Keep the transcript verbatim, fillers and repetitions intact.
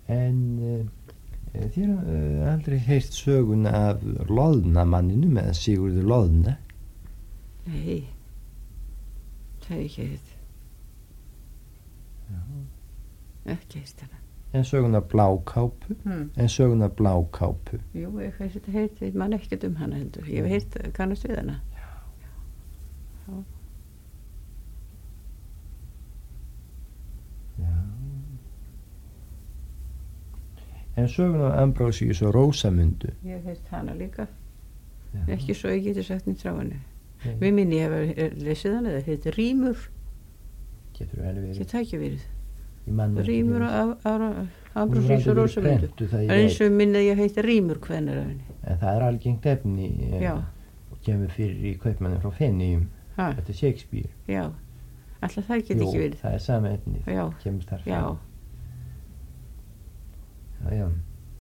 En uh, þér uh, aldrei heyrt söguna af Loðnamanninum eða Sigurður Loðna? Nei, það er ekki þetta. Já. Ekki heist hana. En söguna Blákápu? Hmm. En söguna Blákápu? Jú, ég heist þetta heit, ég man ekkert um hana heldur. Ég hef heilt kannast við hana. Já. Já. Já. En söguna Ambrósius og Rósamundu? Ég hef heilt hana líka. Já. Ekki svo ég geti sagt nýtt frá henni. Nei. Við minni ég hef lesið hana, það heitir Rímur. Getur vel verið. Ég tækja verið. Rímur og Ambrósius og Rósamundu. Það er eins og minnið ég heiti Rímur hvenær af henni. En það er algengt efni Já. og kemur fyrir í kaupmannum frá Feneyjum. Ha. Þetta er Shakespeare. Já, alltaf það get Jú, ekki verið. það er sama efni. Já. Kemur þar Já. fram. Já, já.